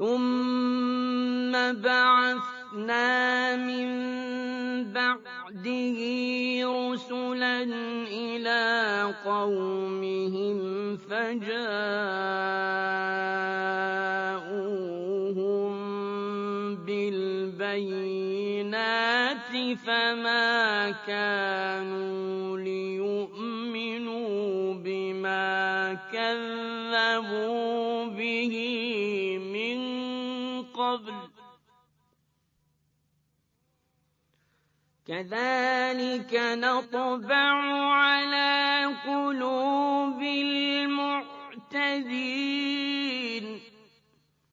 ثُمَّ بَعَثْنَا مِن بَعْدِهِ رُسُلًا إِلَىٰ قَوْمِهِمْ فَجَاءُوهُم بِالْبَيِّنَاتِ فَمَا كَانُوا لِيُؤْمِنُوا بِمَا كَذَّبُوا بِهِ مِن قَبْلُ ۚ كَذَٰلِكَ نَطْبَعُ عَلَىٰ قُلُوبِ الْمُعْتَدِينَ